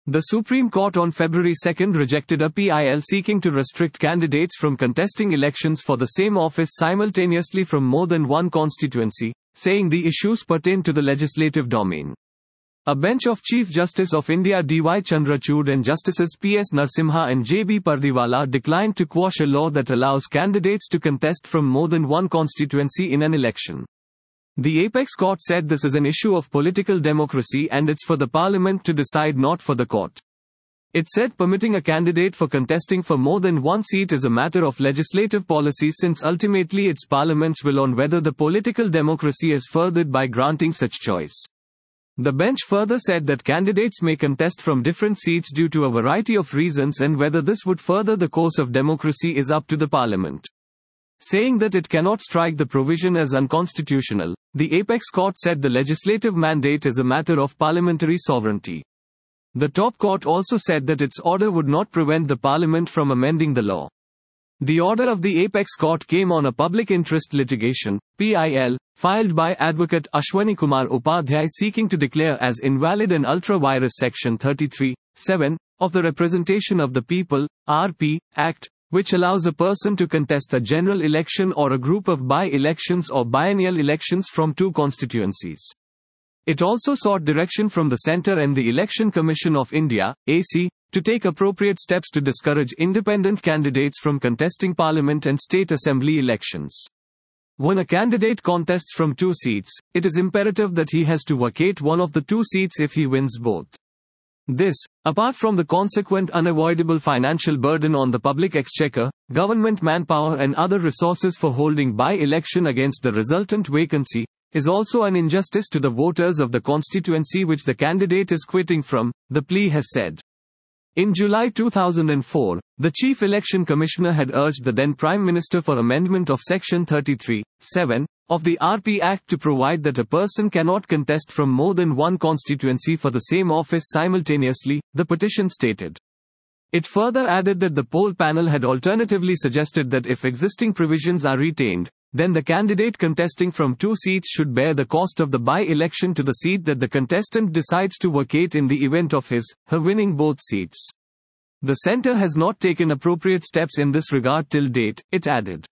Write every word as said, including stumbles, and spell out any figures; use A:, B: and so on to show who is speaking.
A: The Supreme Court on February second rejected a P I L seeking to restrict candidates from contesting elections for the same office simultaneously from more than one constituency, saying the issues pertain to the legislative domain. A bench of Chief Justice of India D Y Chandrachud and Justices P S Narasimha and J B Pardiwala declined to quash a law that allows candidates to contest from more than one constituency in an election. The apex court said this is an issue of political democracy and it's for the parliament to decide, not for the court. It said permitting a candidate for contesting for more than one seat is a matter of legislative policy, since ultimately its parliaments will on whether the political democracy is furthered by granting such choice. The bench further said that candidates may contest from different seats due to a variety of reasons, and whether this would further the course of democracy is up to the parliament. Saying that it cannot strike the provision as unconstitutional, the apex court said the legislative mandate is a matter of parliamentary sovereignty. The top court also said that its order would not prevent the parliament from amending the law. The order of the apex court came on a public interest litigation, P I L, filed by advocate Ashwani Kumar Upadhyay seeking to declare as invalid an ultra-virus section thirty-three, seven, of the Representation of the People, R P, Act, which allows a person to contest a general election or a group of by-elections or biennial elections from two constituencies. It also sought direction from the Centre and the Election Commission of India, A C, to take appropriate steps to discourage independent candidates from contesting parliament and state assembly elections. When a candidate contests from two seats, it is imperative that he has to vacate one of the two seats if he wins both. This, apart from the consequent unavoidable financial burden on the public exchequer, government manpower and other resources for holding by-election against the resultant vacancy, is also an injustice to the voters of the constituency which the candidate is quitting from, the plea has said. In July two thousand four, the Chief Election Commissioner had urged the then Prime Minister for amendment of Section thirty-three, seven, of the R P Act to provide that a person cannot contest from more than one constituency for the same office simultaneously, the petition stated. It further added that the poll panel had alternatively suggested that if existing provisions are retained, then the candidate contesting from two seats should bear the cost of the by-election to the seat that the contestant decides to vacate in the event of his, her winning both seats. The centre has not taken appropriate steps in this regard till date, it added.